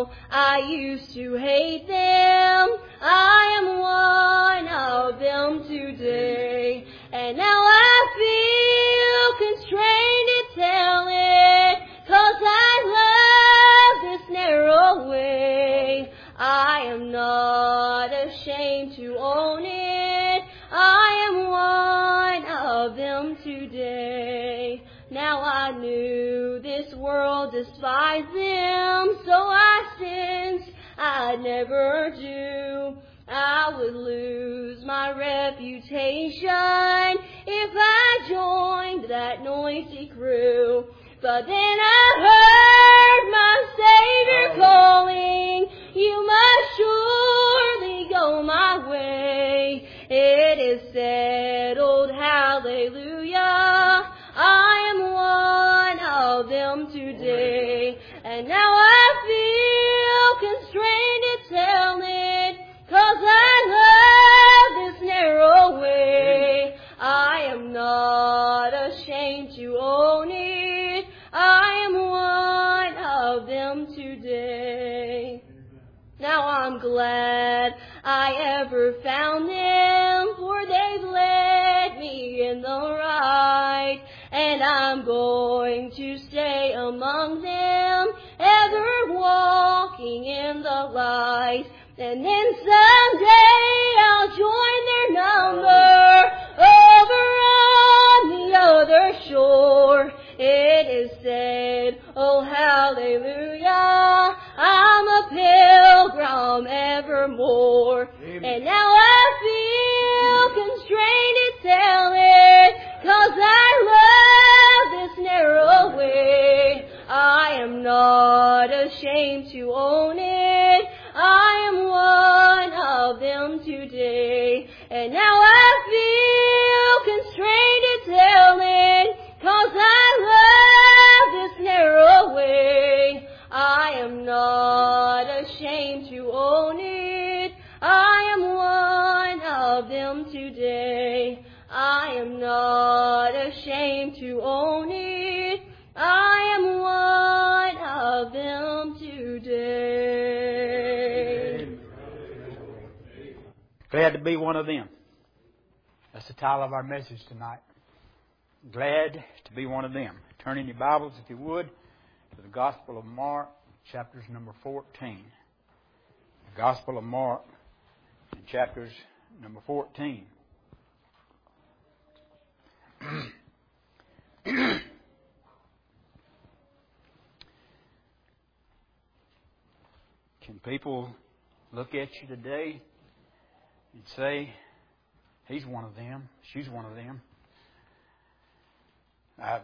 know I used to hate them. I am one of them today. And now I feel constrained to tell it, 'cause I love this narrow way. I am not ashamed to own it. I am one of them today. Now I knew this world despised them, so I sensed I'd never do. I would lose my reputation if I joined that noisy crew. But then I heard my Savior calling, you must surely go my way. It is settled, hallelujah, I am one of them today. And now I feel constrained to tell it, 'cause I love this narrow way. I am not ashamed to own it. I am one of them today. Now I'm glad I ever found them, for they've led me in the right. And I'm going to stay among them, ever walking in the light. And then someday I'll join their number over on the other shore. It is said, oh hallelujah, I'm a pilgrim evermore. Amen. And now I feel constrained to tell it, 'cause I love this narrow way. I am not ashamed to own it. I am one of them today. And now I feel constrained to tell it, 'cause I love this narrow way. I am not ashamed to own it. I am one of them today. I am not ashamed to own it. I am one of them today. Glad to be one of them. That's the title of our message tonight. Glad to be one of them. Turn in your Bibles, if you would, to the Gospel of Mark, chapters number 14. The Gospel of Mark, chapters number 14. Can people look at you today and say, he's one of them, she's one of them? I've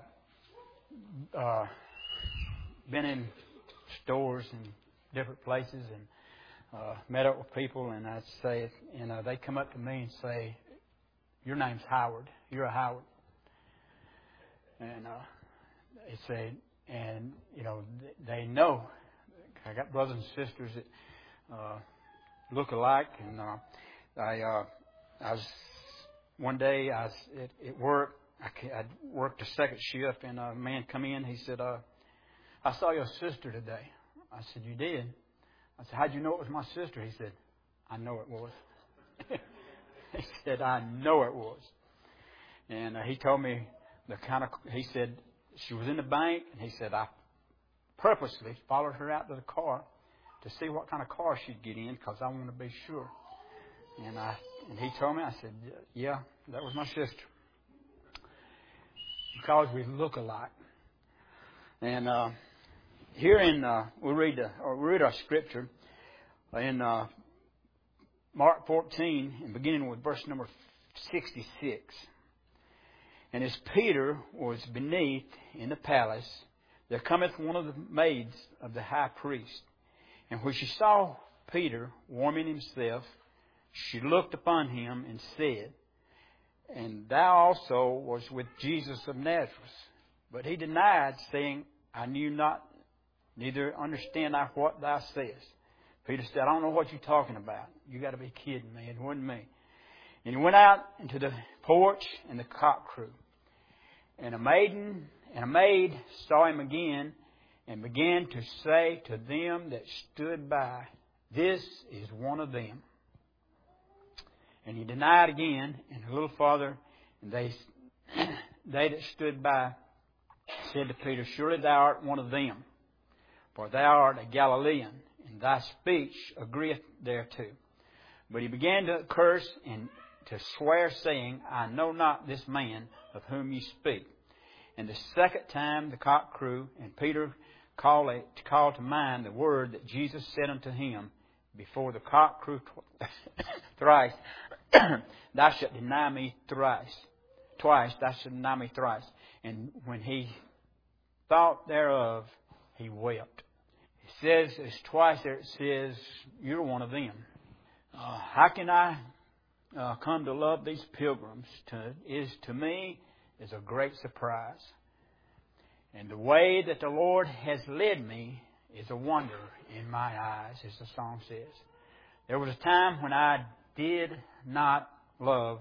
been in stores and different places and met up with people, and I say, they come up to me and say, your name's Howard. You're a Howard. And they say, and they know. I got brothers and sisters that look alike, and I was one day I was at work. I worked a second shift, and a man come in. He said, I saw your sister today. I said, you did? I said, how'd you know it was my sister? He said, I know it was. He said, I know it was. And he told me he said, she was in the bank, and he said, I purposely followed her out to the car to see what kind of car she'd get in, because I want to be sure. And he told me, I said, yeah, that was my sister. Because we look alike. And here we read our scripture in Mark 14, and beginning with verse number 66. And as Peter was beneath in the palace, there cometh one of the maids of the high priest. And when she saw Peter warming himself, she looked upon him and said, and thou also was with Jesus of Nazareth. But he denied, saying, I knew not, neither understand I what thou sayest. Peter said, I don't know what you're talking about. You got to be kidding me. It wasn't me. And he went out into the porch, and the cock crew. And a maid saw him again, and began to say to them that stood by, This is one of them. And he denied again, and a little farther, and they that stood by said to Peter, Surely thou art one of them, for thou art a Galilean, and thy speech agreeth thereto. But he began to curse and to swear, saying, I know not this man of whom ye speak. And the second time the cock crew, and Peter called to mind the word that Jesus said unto him, Before the cock crew thrice, thou shalt deny me thrice. Twice thou shalt deny me thrice. And when he thought thereof, he wept. It says, it's twice there it says, you're one of them. How can I come to love these pilgrims? To me is a great surprise. And the way that the Lord has led me is a wonder in my eyes, as the song says. There was a time when I did not love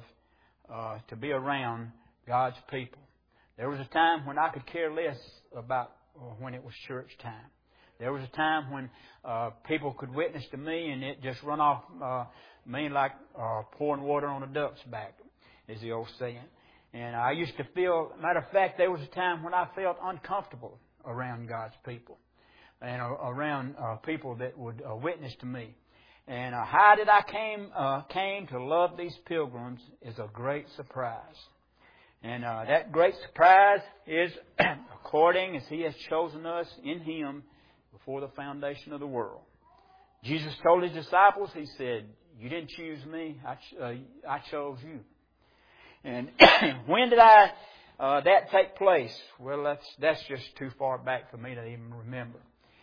to be around God's people. There was a time when I could care less about when it was church time. There was a time when people could witness to me and it just run off me like pouring water on a duck's back, is the old saying. And I used to feel, matter of fact, there was a time when I felt uncomfortable around God's people and around people that would witness to me. And how did I came to love these pilgrims is a great surprise. And that great surprise is according as He has chosen us in Him before the foundation of the world. Jesus told His disciples, He said, you didn't choose me, I chose you. And when did that take place? Well, that's just too far back for me to even remember.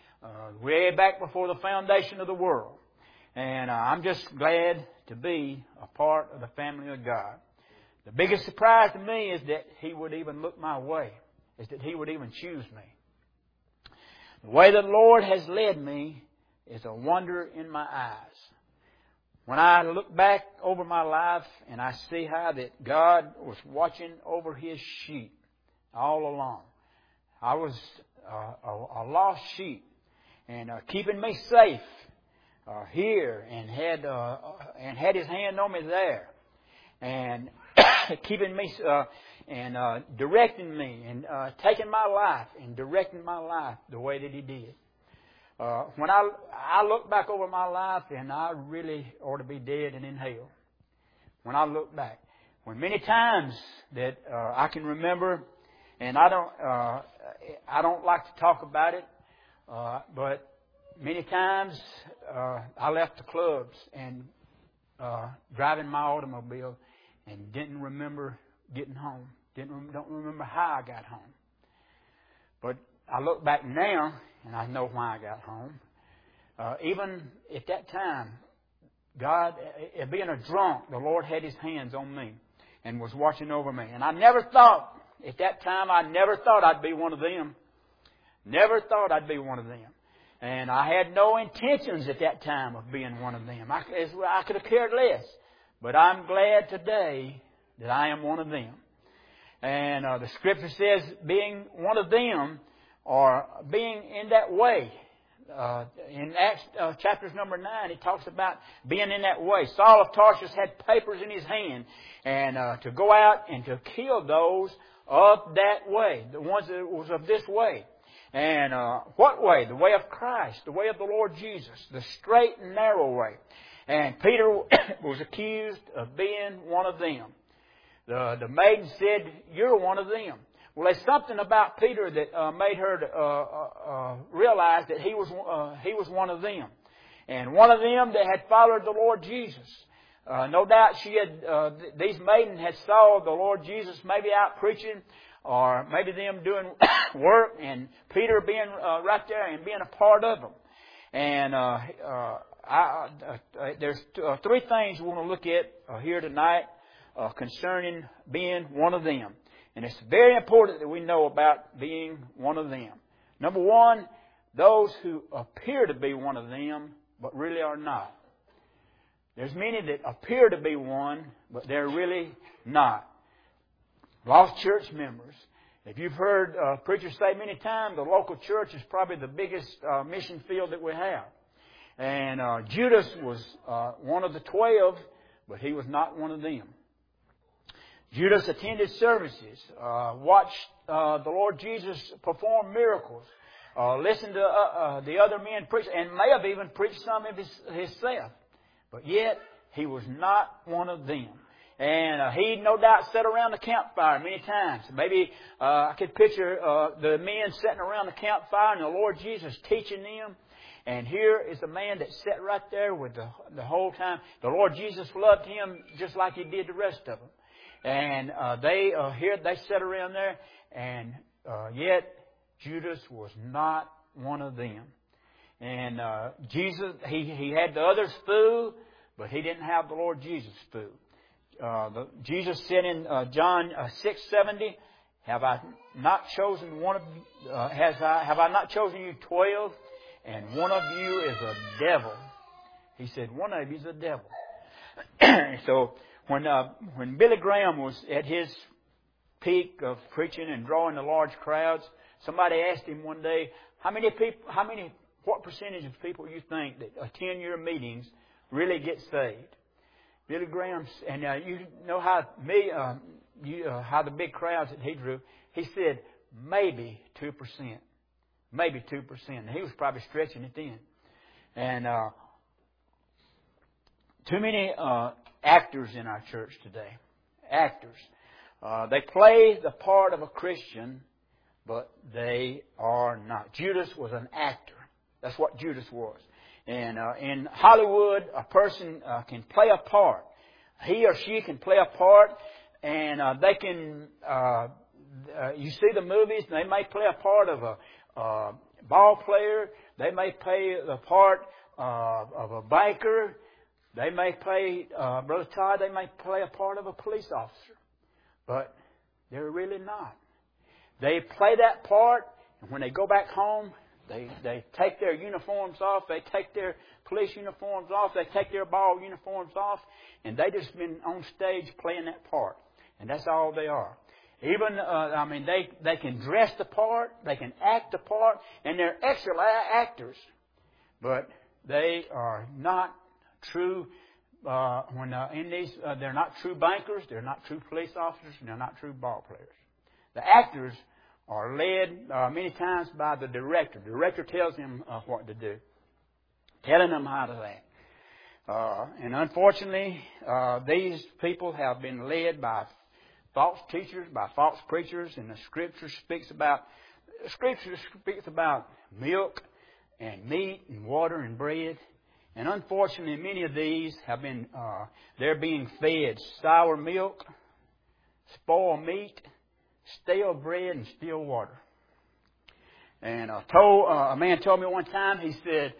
Way back before the foundation of the world. And I'm just glad to be a part of the family of God. The biggest surprise to me is that He would even look my way, is that He would even choose me. The way the Lord has led me is a wonder in my eyes. When I look back over my life and I see how that God was watching over His sheep all along. I was a lost sheep and keeping me safe here and had His hand on me there and keeping me and directing me and taking my life and directing my life the way that He did. When I look back over my life, and I really ought to be dead and in hell. When I look back, when many times that I can remember, and I don't like to talk about it, but many times I left the clubs and driving my automobile and didn't remember getting home. Don't remember how I got home. But I look back now, and I know why I got home. Even at that time, God, being a drunk, the Lord had His hands on me and was watching over me. And I never thought, at that time, I'd be one of them. Never thought I'd be one of them. And I had no intentions at that time of being one of them. I could have cared less. But I'm glad today that I am one of them. And the Scripture says being one of them, or being in that way. In Acts chapters number 9, it talks about being in that way. Saul of Tarsus had papers in his hand and to go out and to kill those of that way, the ones that was of this way. And what way? The way of Christ, the way of the Lord Jesus, the straight and narrow way. And Peter was accused of being one of them. The maiden said, you're one of them. Well, there's something about Peter that made her realize that he was one of them, and one of them that had followed the Lord Jesus. No doubt these maidens had saw the Lord Jesus maybe out preaching, or maybe them doing work, and Peter being right there and being a part of them. And there's three things we want to look at here tonight concerning being one of them. And it's very important that we know about being one of them. Number one, those who appear to be one of them, but really are not. There's many that appear to be one, but they're really not. Lost church members. If you've heard preachers say many times, the local church is probably the biggest mission field that we have. And Judas was one of the 12, but he was not one of them. Judas attended services, watched the Lord Jesus perform miracles, listened to the other men preach, and may have even preached some of himself. But yet, he was not one of them. And he no doubt sat around the campfire many times. Maybe I could picture the men sitting around the campfire and the Lord Jesus teaching them. And here is a man that sat right there with the whole time. The Lord Jesus loved him just like He did the rest of them. And they sat around there, and yet Judas was not one of them. And Jesus, he had the others' food, but he didn't have the Lord Jesus' food. Jesus said in John 6:70, "Have I not chosen have I not chosen you 12, and one of you is a devil?" He said, "One of you is a devil." So when Billy Graham was at his peak of preaching and drawing the large crowds, somebody asked him one day, what percentage of people you think that attend your meetings really get saved? Billy Graham, and you know how the big crowds that he drew. He said maybe 2%, maybe 2%. And he was probably stretching it then. And too many actors in our church today. Actors. They play the part of a Christian, but they are not. Judas was an actor. That's what Judas was. And in Hollywood, a person can play a part. He or she can play a part, and they can. You see the movies, they may play a part of a ball player. They may play the part of a biker. They may play, Brother Todd, they may play a part of a police officer. But they're really not. They play that part, and when they go back home, they take their uniforms off, they take their police uniforms off, they take their ball uniforms off, and they just been on stage playing that part. And that's all they are. Even, they can dress the part, they can act the part, and they're excellent actors. But they are not true, they're not true bankers, they're not true police officers, and they're not true ball players. The actors are led many times by the director. The director tells them what to do, telling them how to act. And unfortunately, these people have been led by false teachers, by false preachers, and the Scripture speaks about milk and meat and water and bread. And unfortunately, many of these have been they're being fed sour milk, spoiled meat, stale bread, and stale water. And a man told me one time. He said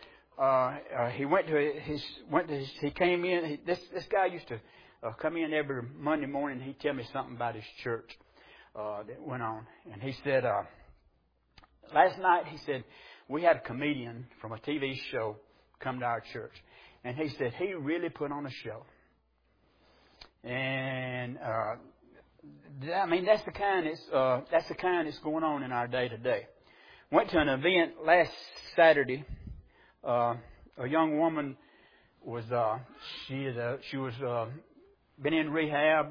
he came in. This guy used to come in every Monday morning. He'd tell me something about his church that went on. And he said last night he said we had a comedian from a TV show come to our church, and he said he really put on a show. And that's the kind that's going on in our day today. Went to an event last Saturday. A young woman was she was been in rehab.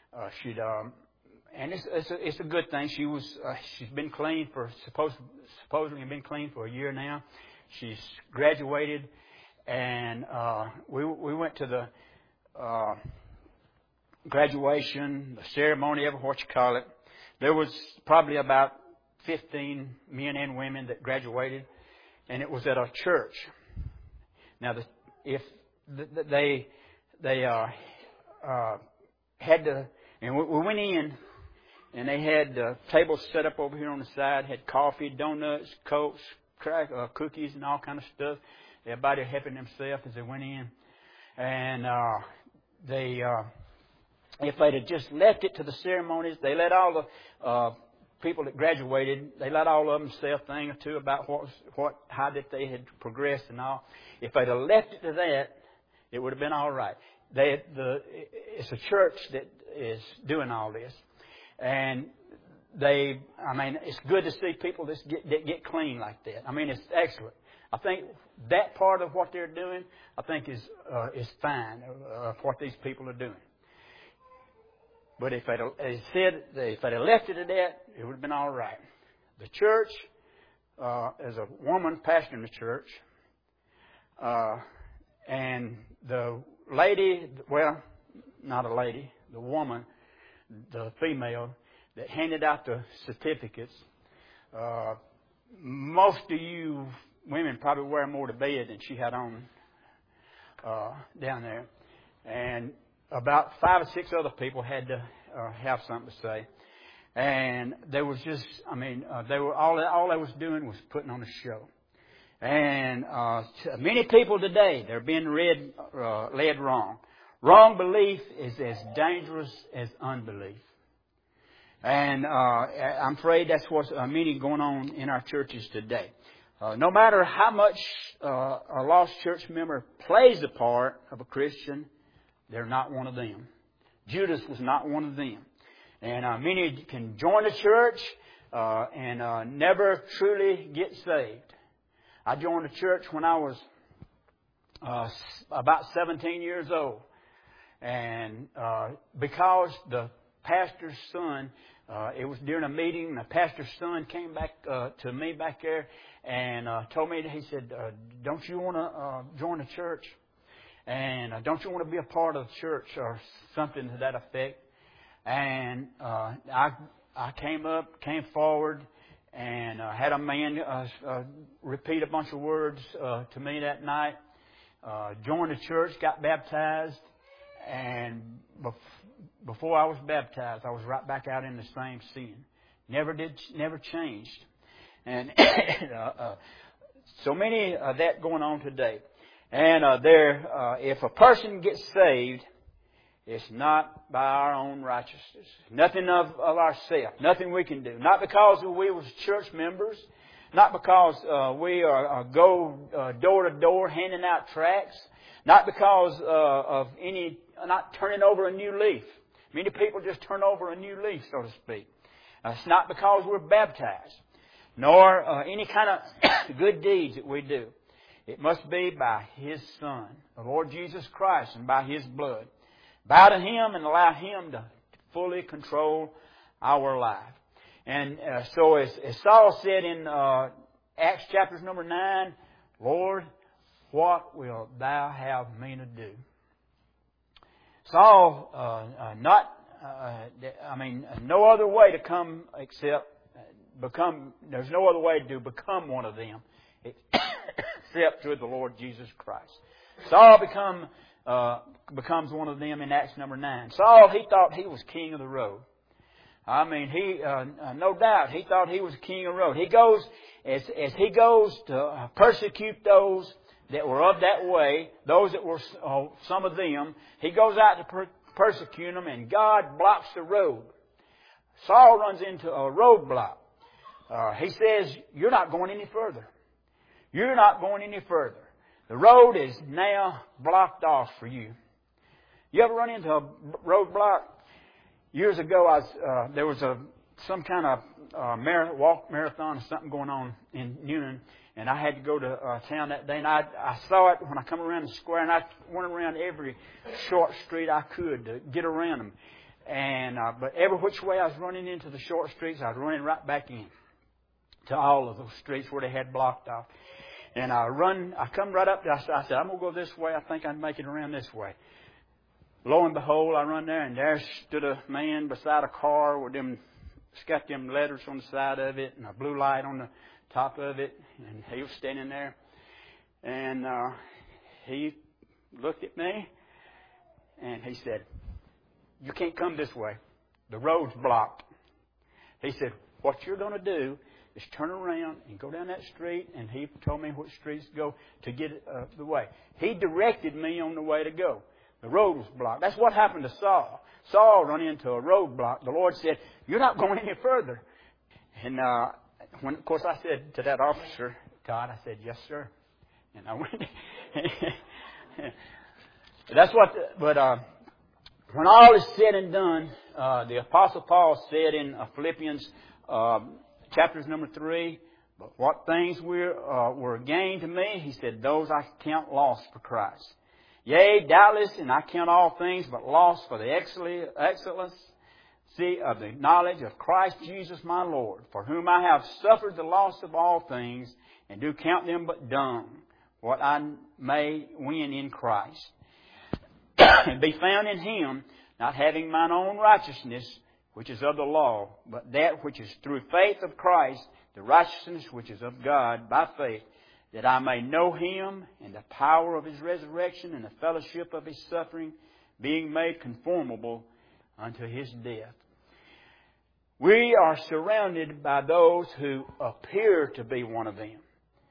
And it's a good thing. She's been clean for supposedly been clean for a year now. She's graduated, and we went to the graduation, the ceremony, what you call it. There was probably about 15 men and women that graduated, and it was at a church. Now, they had to, and we went in, and they had tables set up over here on the side, had coffee, donuts, cokes, cookies, and all kind of stuff. Everybody helping themselves as they went in, and if they'd have just left it to the ceremonies, they let all the people that graduated, they let all of them say a thing or two about how that they had progressed and all. If they'd have left it to that, it would have been all right. It's a church that is doing all this, and it's good to see people that get clean like that. I mean, it's excellent. I think that part of what they're doing, I think is fine, what these people are doing. But if they'd have left it at that, it would have been all right. The church, as a woman pastoring the church, and the lady, well, not a lady, the woman, the female that handed out the certificates, most of you women probably wear more to bed than she had on down there. And about 5 or 6 other people had to have something to say. And there was just, they were all they was doing was putting on a show. And many people today, they're being led wrong. Wrong belief is as dangerous as unbelief. And I'm afraid that's what's many going on in our churches today. No matter how much a lost church member plays the part of a Christian, they're not one of them. Judas was not one of them. And many can join the church and never truly get saved. I joined the church when I was about 17 years old. And because the pastor's son, it was during a meeting, the pastor's son came back to me back there and told me, he said, don't you want to join the church? And don't you want to be a part of the church or something to that effect? And I came forward and had a man repeat a bunch of words to me that night. Joined the church, got baptized, and before I was baptized, I was right back out in the same sin. Never changed. And so many of that going on today. And if a person gets saved, it's not by our own righteousness. Nothing of ourselves. Nothing we can do. Not because we was church members. Not because we go door to door handing out tracts. Not because of not turning over a new leaf. Many people just turn over a new leaf, so to speak. It's not because we're baptized. Nor any kind of good deeds that we do. It must be by His Son, the Lord Jesus Christ, and by His blood. Bow to Him and allow Him to fully control our life. And so as Saul said in Acts chapter number 9, Lord, what will Thou have me to do? Saul, no other way to come except there's no other way to become one of them except through the Lord Jesus Christ. Saul becomes one of them in Acts number 9. Saul, he thought he was king of the road. No doubt, he thought he was king of the road. He goes, as he goes to persecute those that were of that way, those that were some of them, he goes out to persecute them, and God blocks the road. Saul runs into a roadblock. He says, you're not going any further. You're not going any further. The road is now blocked off for you. You ever run into a roadblock? Years ago, there was some kind of walk marathon or something going on in Newnan, and I had to go to town that day. And I saw it when I come around the square, and I went around every short street I could to get around them. And but every which way I was running into the short streets, I was running right back in to all of those streets where they had blocked off. And I come right up there. I said, I'm going to go this way. I think I can make it around this way. Lo and behold, I run there, and there stood a man beside a car with it's got them letters on the side of it and a blue light on the top of it. And he was standing there. And he looked at me, and he said, you can't come this way. The road's blocked. He said, what you're going to do is turn around and go down that street. And he told me which streets to go to get the way. He directed me on the way to go. The road was blocked. That's what happened to Saul. Saul ran into a roadblock. The Lord said, you're not going any further. And when, of course, I said to that officer, Todd, I said, yes, sir. And I went. That's what. But when all is said and done, the Apostle Paul said in Philippians chapters number 3, but what things were gain to me, he said, those I count loss for Christ. Yea, doubtless, and I count all things but loss for the excellency of the knowledge of Christ Jesus my Lord, for whom I have suffered the loss of all things, and do count them but dung, what I may win in Christ, and be found in Him, not having mine own righteousness, which is of the law, but that which is through faith of Christ, the righteousness which is of God by faith, that I may know Him and the power of His resurrection and the fellowship of His suffering, being made conformable unto His death. We are surrounded by those who appear to be one of them,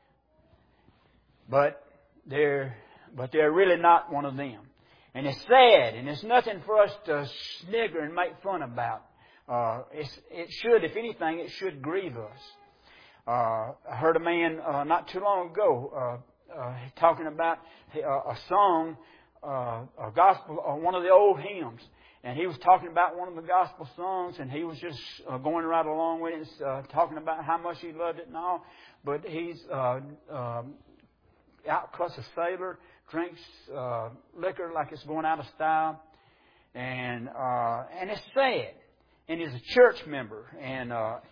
but they're really not one of them. And it's sad, and it's nothing for us to snigger and make fun about. It should, if anything, it should grieve us. I heard a man not too long ago talking about a song, a gospel, one of the old hymns. And he was talking about one of the gospel songs, and he was just going right along with it, talking about how much he loved it and all. But he's outcuts a sailor, drinks liquor like it's going out of style, and it's sad. And he's a church member, and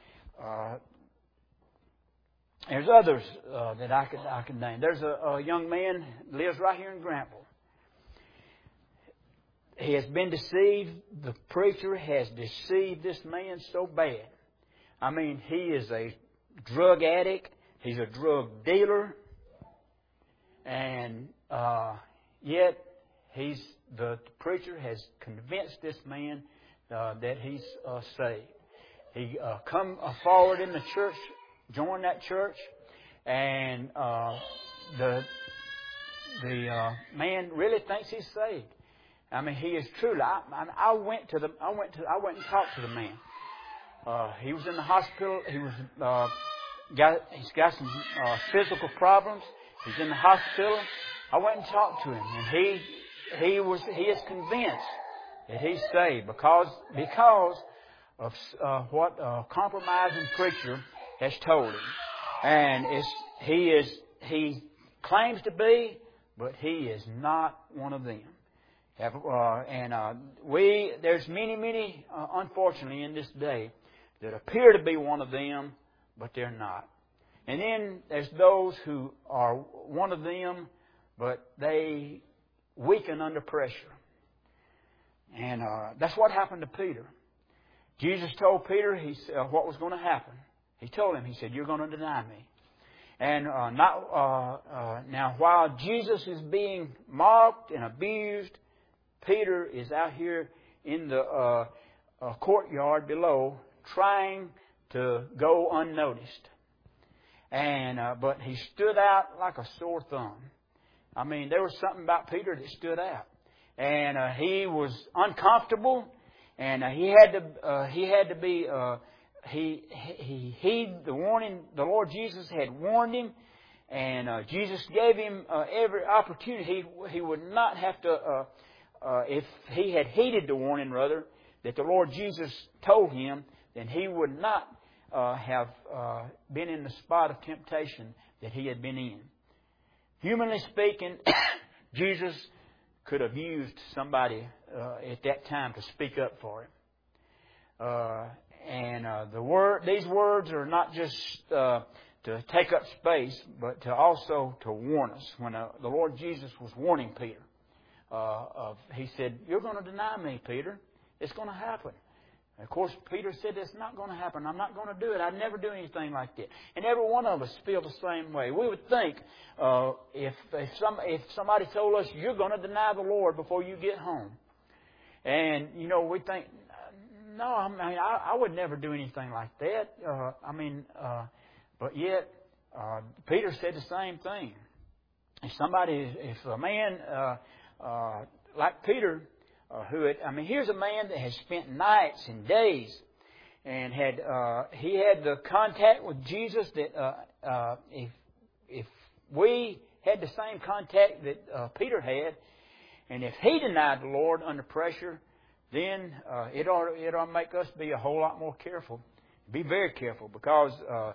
there's others that I could name. There's a young man lives right here in Grantville. He has been deceived. The preacher has deceived this man so bad. I mean, he is a drug addict. He's a drug dealer. And yet, the preacher has convinced this man that he's saved. He come forward in the church, joined that church, and the man really thinks he's saved. I mean, he is truly. I went and talked to the man. He was in the hospital. He's got some physical problems. He's in the hospital. I went and talked to him, and he is convinced that he's saved because of what a compromising preacher has told him. And he claims to be, but he is not one of them. There's many, unfortunately, in this day that appear to be one of them, but they're not. And then there's those who are one of them, but they weaken under pressure. And that's what happened to Peter. Jesus told Peter what was going to happen. He told him, he said, "You're going to deny me." And now, while Jesus is being mocked and abused, Peter is out here in the courtyard below trying to go unnoticed. And but he stood out like a sore thumb. I mean, there was something about Peter that stood out. And he was uncomfortable, and he had to be he heeded the warning. The Lord Jesus had warned him, and Jesus gave him every opportunity. He would not have to, if he had heeded the warning, rather, that the Lord Jesus told him, then he would not have been in the spot of temptation that he had been in. Humanly speaking, Jesus could have used somebody at that time to speak up for him. These words are not just to take up space, but to also to warn us. When the Lord Jesus was warning Peter, He said, "You're going to deny me, Peter. It's going to happen." And of course, Peter said, "It's not going to happen. I'm not going to do it. I'd never do anything like that." And every one of us feel the same way. We would think if somebody told us, "You're going to deny the Lord before you get home," and we think, "No, I would never do anything like that." But yet Peter said the same thing. If a man like Peter. Here's a man that has spent nights and days, and he had the contact with Jesus that if we had the same contact that Peter had, and if he denied the Lord under pressure, then it ought to make us be a whole lot more careful. Be very careful, because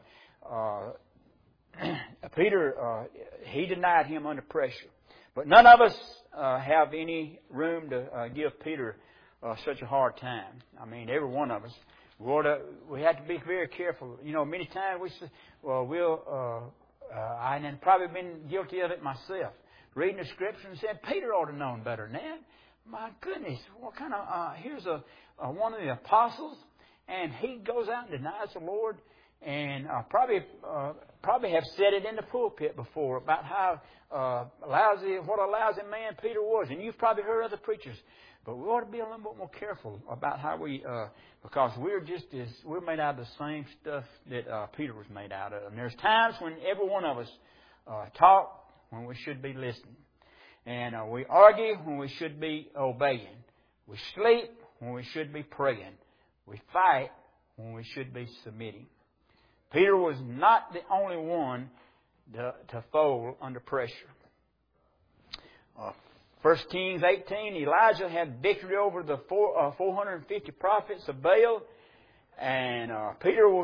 Peter, he denied him under pressure. But none of us have any room to give Peter such a hard time. I mean, every one of us. We have to be very careful. You know, many times we say, well, I've probably been guilty of it myself. Reading the Scripture and saying, Peter ought to have known better than that. My goodness, what kind of, here's one of the apostles, and he goes out and denies the Lord. And probably have said it in the pulpit before about how what a lousy man Peter was. And you've probably heard other preachers. But we ought to be a little bit more careful about how because we're made out of the same stuff that Peter was made out of. And there's times when every one of us talk when we should be listening. And we argue when we should be obeying. We sleep when we should be praying. We fight when we should be submitting. Peter was not the only one to fold under pressure. 1 Kings 18, Elijah had victory over the 450 prophets of Baal, and Peter was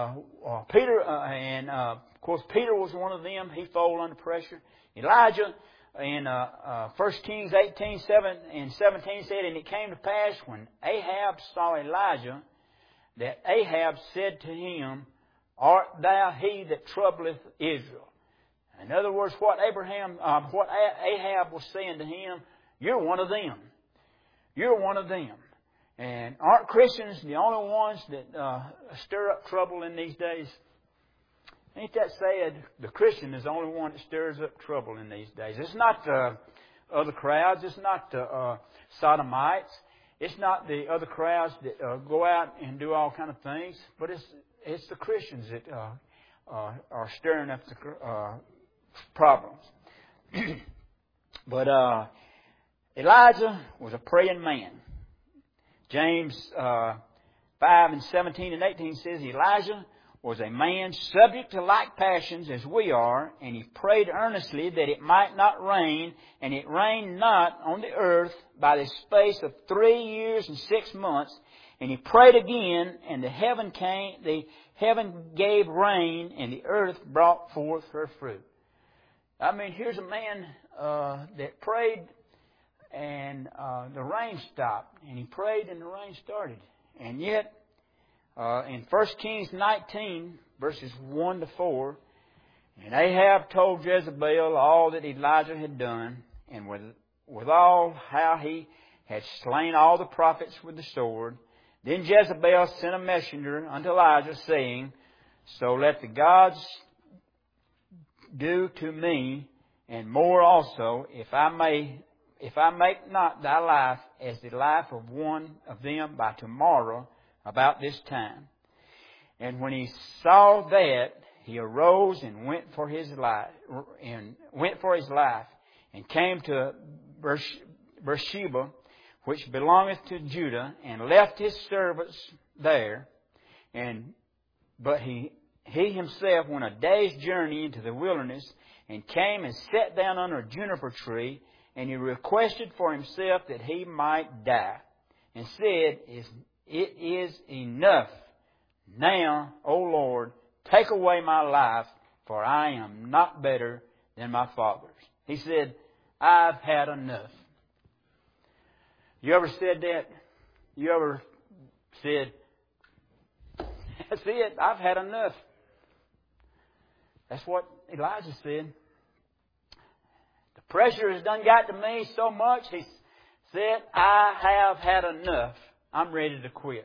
one of them. He folded under pressure. Elijah in 1 Kings 18, 7 and 17 said, and it came to pass when Ahab saw Elijah that Ahab said to him, Art thou he that troubleth Israel? In other words, what Ahab was saying to him, you're one of them. You're one of them. And aren't Christians the only ones that stir up trouble in these days? Ain't that sad? The Christian is the only one that stirs up trouble in these days. It's not the other crowds. It's not the sodomites. It's not the other crowds that go out and do all kind of things. But it's the Christians that are stirring up the problems. But Elijah was a praying man. James 5 and 17 and 18 says Elijah was a man subject to like passions as we are, and he prayed earnestly that it might not rain, and it rained not on the earth by the space of 3 years and 6 months. And he prayed again, and the heaven gave rain, and the earth brought forth her fruit. I mean, here's a man that prayed, and the rain stopped. And he prayed, and the rain started. And yet, in 1 Kings 19, verses 1 to 4, and Ahab told Jezebel all that Elijah had done, and withal how he had slain all the prophets with the sword. Then Jezebel sent a messenger unto Elijah, saying, So let the gods do to me, and more also, if I make not thy life as the life of one of them by tomorrow about this time. And when he saw that, he arose and went for his life, and came to Beersheba, which belongeth to Judah, and left his servants there. But he himself went a day's journey into the wilderness, and came and sat down under a juniper tree, and he requested for himself that he might die, and said, It is enough. Now, O Lord, take away my life, for I am not better than my fathers. He said, I've had enough. You ever said that? You ever said, that's it, I've had enough? That's what Elijah said. The pressure has done got to me so much, he said, I have had enough. I'm ready to quit.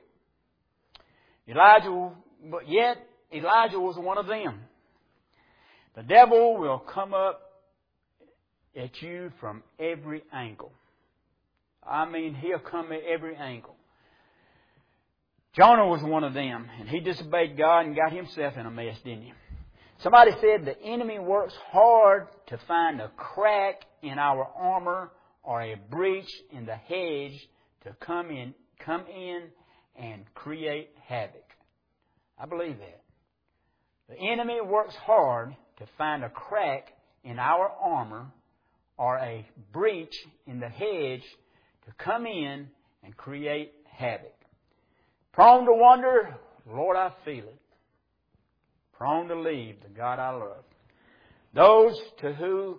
But yet Elijah was one of them. The devil will come up at you from every angle. I mean, he'll come at every angle. Jonah was one of them, and he disobeyed God and got himself in a mess, didn't he? Somebody said the enemy works hard to find a crack in our armor or a breach in the hedge to come in and create havoc. I believe that. The enemy works hard to find a crack in our armor or a breach in the hedge to come in and create havoc. Prone to wonder, Lord, I feel it. Prone to leave the God I love. Those to who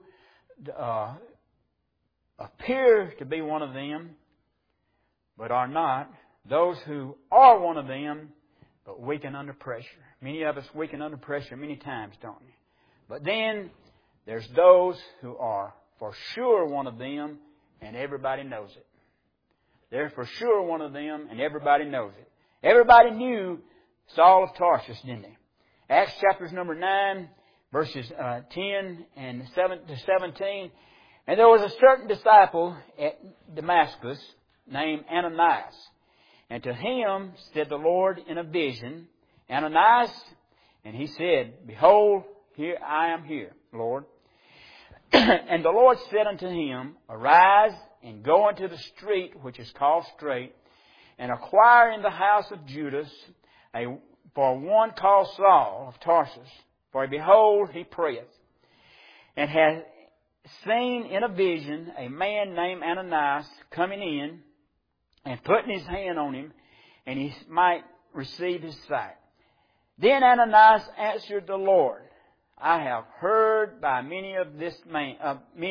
appear to be one of them, but are not. Those who are one of them, but weaken under pressure. Many of us weaken under pressure many times, don't we? But then there's those who are for sure one of them, and everybody knows it. They're for sure one of them, and everybody knows it. Everybody knew Saul of Tarsus, didn't they? Acts chapters number 9, verses 10 and 7 to 17. And there was a certain disciple at Damascus named Ananias. And to him said the Lord in a vision, Ananias, and he said, Behold, here I am here, Lord. And the Lord said unto him, Arise and go into the street which is called Straight, and acquire in the house of Judas for one called Saul of Tarsus. For behold, he prayeth, and hath seen in a vision a man named Ananias coming in, and putting his hand on him, and he might receive his sight. Then Ananias answered the Lord, I have heard by many of this man,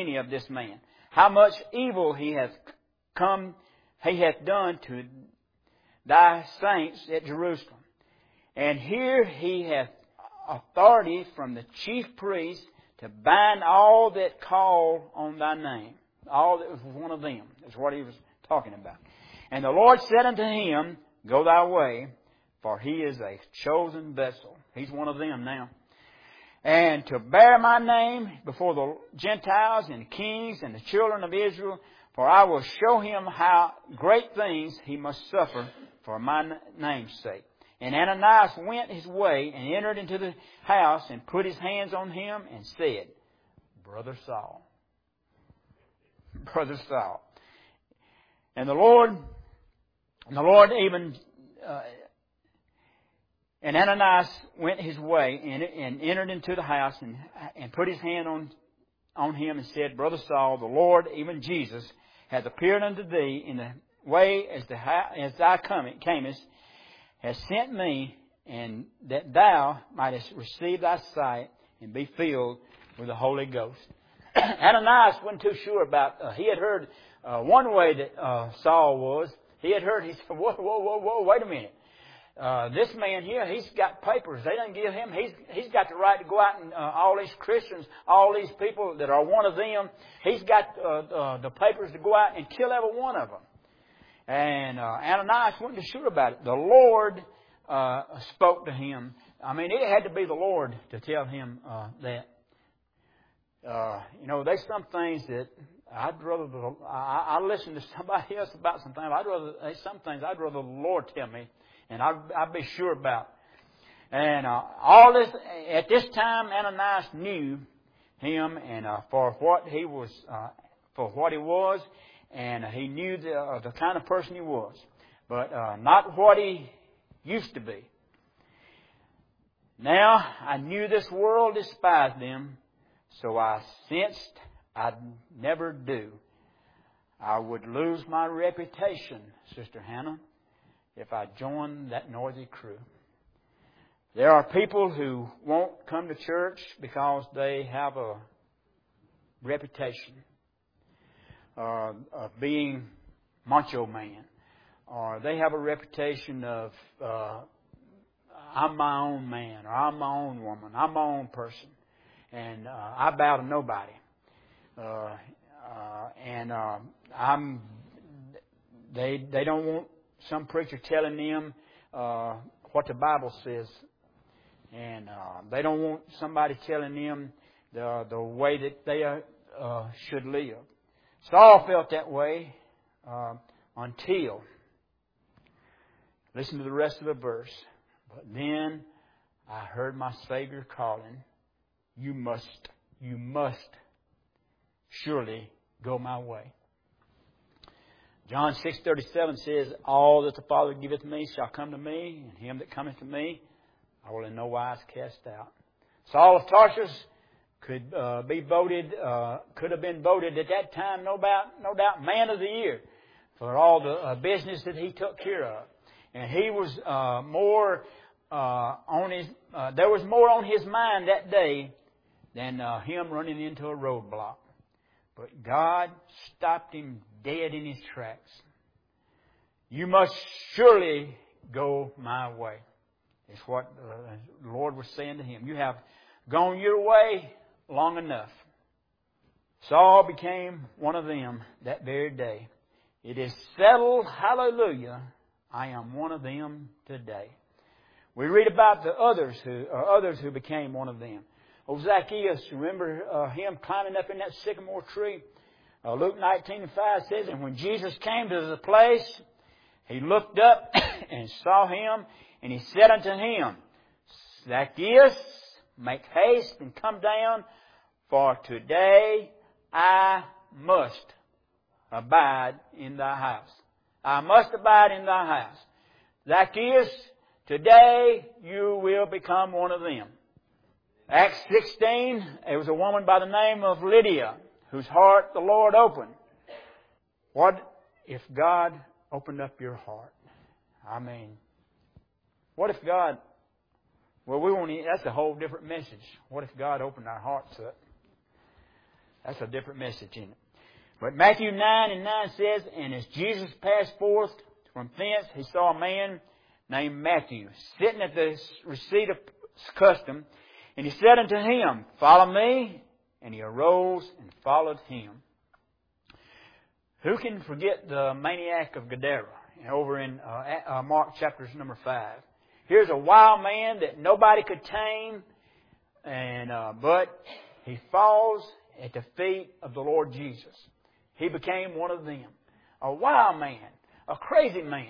how much evil he hath done to thy saints at Jerusalem. And here he hath authority from the chief priest to bind all that call on thy name. All that was one of them is what he was talking about. And the Lord said unto him, Go thy way, for he is a chosen vessel. He's one of them now. And to bear my name before the Gentiles and kings and the children of Israel, for I will show him how great things he must suffer for my name's sake. And Ananias went his way and entered into the house and put his hands on him and said, Brother Saul. Brother Saul. And the Lord and Ananias went his way and entered into the house and put his hand on him and said, Brother Saul, the Lord, even Jesus, hath appeared unto thee in the way as thou camest, has sent me, and that thou mightest receive thy sight and be filled with the Holy Ghost. Ananias wasn't too sure about, he had heard one way that Saul was. He had heard, he said, whoa, wait a minute. This man here, he's got papers. They didn't give him. He's got the right to go out and all these Christians, all these people that are one of them, he's got the papers to go out and kill every one of them. And Ananias wasn't sure about it. The Lord spoke to him. I mean, it had to be the Lord to tell him that. There's some things that I listen to somebody else about some things. Some things I'd rather the Lord tell me, and I'd be sure about. And all this at this time, Ananias knew him, and for what he was, and he knew the kind of person he was, but not what he used to be. Now I knew this world despised them, so I sensed I'd never do. I would lose my reputation, Sister Hannah, if I joined that noisy crew. There are people who won't come to church because they have a reputation of being macho man, or they have a reputation of I'm my own man, or I'm my own woman, I'm my own person, and I bow to nobody. They don't want some preacher telling them what the Bible says, and they don't want somebody telling them the way that they should live. Saul felt that way until, listen to the rest of the verse. But then I heard my Savior calling, you must surely go my way. John 6:37 says, All that the Father giveth me shall come to me, and him that cometh to me I will in no wise cast out. Saul of Tarsus could have been voted at that time, no doubt, Man of the Year. for all the business that he took care of. And he was more on his. There was more on his mind that day than him running into a roadblock. But God stopped him dead in his tracks. You must surely go my way. It's what the Lord was saying to him. You have gone your way long enough. Saul became one of them that very day. It is settled, hallelujah, I am one of them today. We read about the others who became one of them. Oh, Zacchaeus, remember him climbing up in that sycamore tree? Luke 19:5 says, and when Jesus came to the place, he looked up and saw him, and he said unto him, Zacchaeus, make haste and come down, for today I must abide in thy house. I must abide in thy house. Zacchaeus, today you will become one of them. Acts 16, there was a woman by the name of Lydia, whose heart the Lord opened. What if God opened up your heart? I mean, what if God... Well, that's a whole different message. What if God opened our hearts up? That's a different message, isn't it? But Matthew 9:9 says, and as Jesus passed forth from thence, he saw a man named Matthew sitting at the receipt of custom, and he said unto him, follow me. And he arose and followed him. Who can forget the maniac of Gadara over in Mark chapter number 5? Here's a wild man that nobody could tame, but he falls at the feet of the Lord Jesus. He became one of them. A wild man, a crazy man.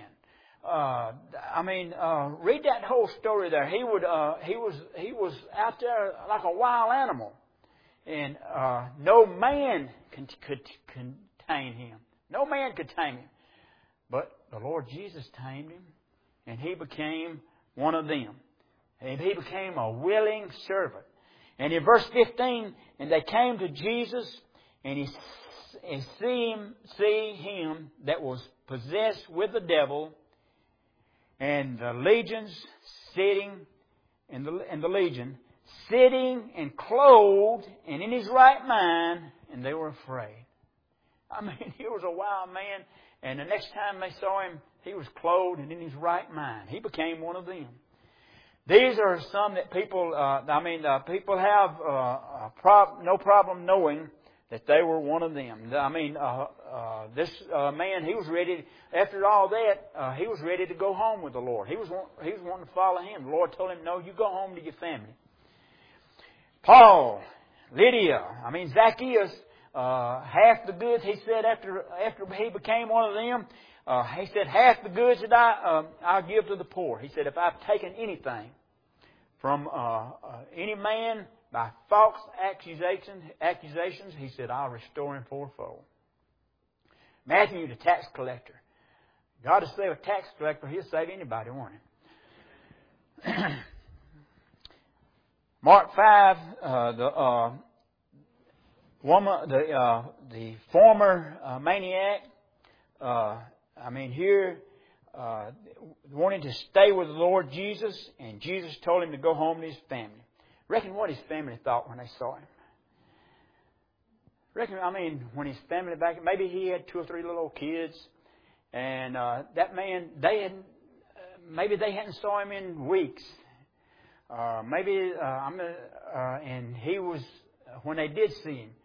Read that whole story there. He was out there like a wild animal, and no man could contain him. No man could tame him, but the Lord Jesus tamed him, and he became one of them. And he became a willing servant. And in verse 15, and they came to Jesus, and see him that was possessed with the devil, and the legions sitting, and the legion sitting and clothed and in his right mind, and they were afraid. I mean, he was a wild man, and the next time they saw him, he was clothed and in his right mind. He became one of them. These are some that people, people have no problem knowing that they were one of them. This man, he was ready, after all that, he was ready to go home with the Lord. He was wanting to follow him. The Lord told him, no, you go home to your family. Paul, Lydia, Zacchaeus, half the goods, he said after he became one of them, he said, half the goods that I'll give to the poor. He said, if I've taken anything from any man by false accusations, he said, I'll restore him fourfold. Matthew, the tax collector. God will save a tax collector, he'll save anybody, won't he? Mark 5, the former maniac, wanting to stay with the Lord Jesus, and Jesus told him to go home to his family. Reckon what his family thought when they saw him. When his family back, maybe he had 2 or 3 little old kids, and that man, maybe they hadn't saw him in weeks. And he was, when they did see him,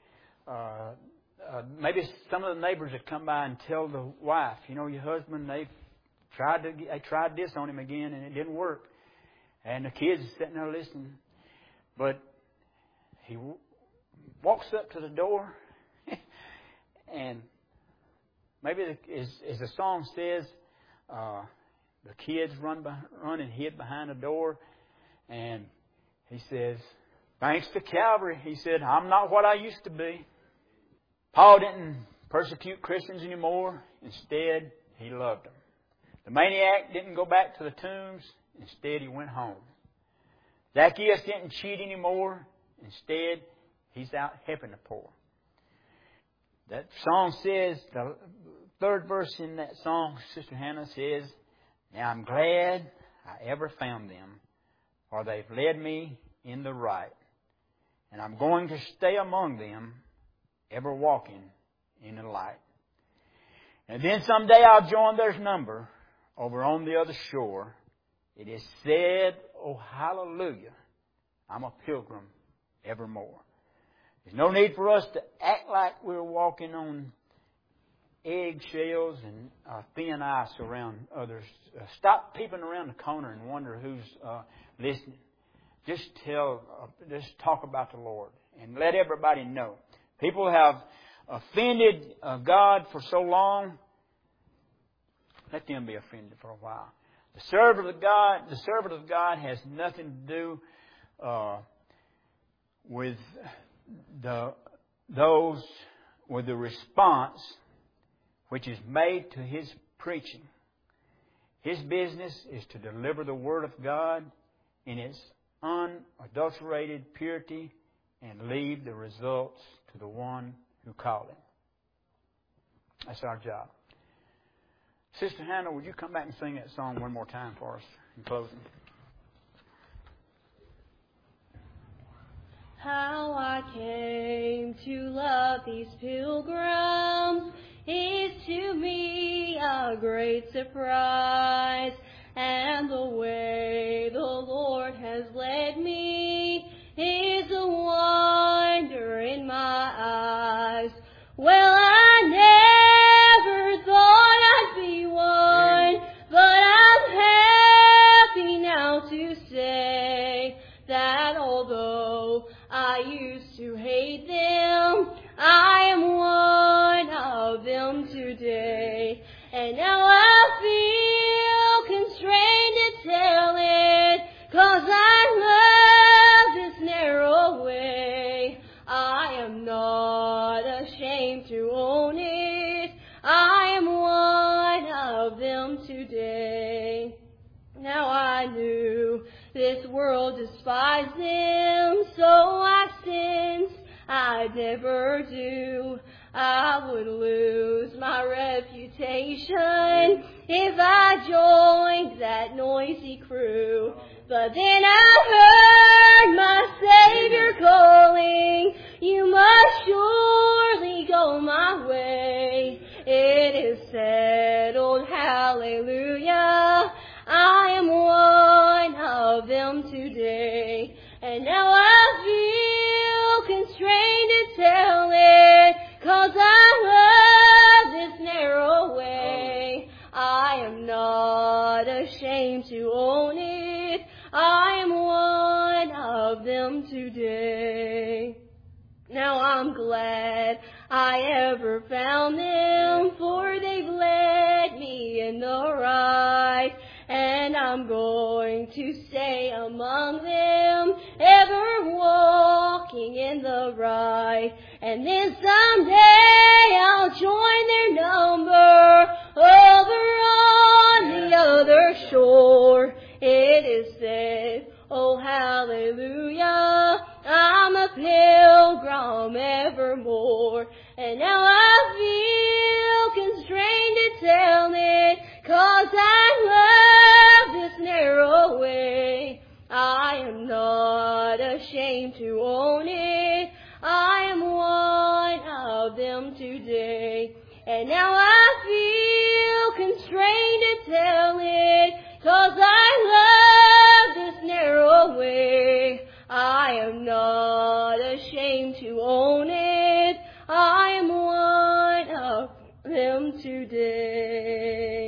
maybe some of the neighbors had come by and tell the wife, your husband, they tried this on him again and it didn't work. And the kids are sitting there listening. But he walks up to the door and maybe, as the song says, the kids run and hid behind the door. And he says, thanks to Calvary, he said, I'm not what I used to be. Paul didn't persecute Christians anymore. Instead, he loved them. The maniac didn't go back to the tombs. Instead, he went home. Zacchaeus didn't cheat anymore. Instead, he's out helping the poor. That song says, third verse in that song, Sister Hannah says, "Now I'm glad I ever found them, for they've led me in the right. And I'm going to stay among them, ever walking in the light. And then someday I'll join their number over on the other shore. It is said, oh hallelujah, I'm a pilgrim evermore." There's no need for us to act like we're walking on eggshells and thin ice around others. Stop peeping around the corner and wonder who's listening. Just talk about the Lord and let everybody know. People have offended God for so long. Let them be offended for a while. The servant of God has nothing to do with those with the response which is made to His preaching. His business is to deliver the Word of God in its unadulterated purity and leave the results to the one who called Him. That's our job. Sister Hannah, would you come back and sing that song one more time for us in closing? How I came to love these pilgrims is to me a great surprise, and the way the Lord has led me is a wonder in my eyes. Well, I never thought I'd be one, but I'm happy now to say that although I used to hate them, I am one of them today. And now I feel constrained to tell it, 'cause I love this narrow way. I am not ashamed to own it. I am one of them today. Now I knew this world despised them, so I sensed I'd never do. I would lose my reputation if I joined that noisy crew. But then I heard my Savior calling, "You must surely go my way." It is settled, hallelujah, I am one of them today. And now I feel constrained to tell it, 'cause I love this narrow way. I am not ashamed to own it. I am one of them today. Now I'm glad I ever found them, for they've led me in the right. And I'm going to stay among them, ever walking in the right. And then someday I'll join their number over on the other shore. It is said, oh hallelujah, I'm a pilgrim evermore. And now I feel constrained to tell it, 'cause I love this narrow way. I am not ashamed to own it. I am one of them today. And now I feel constrained to tell it, 'cause I love this narrow way. I am not ashamed to own it. I am one of them today.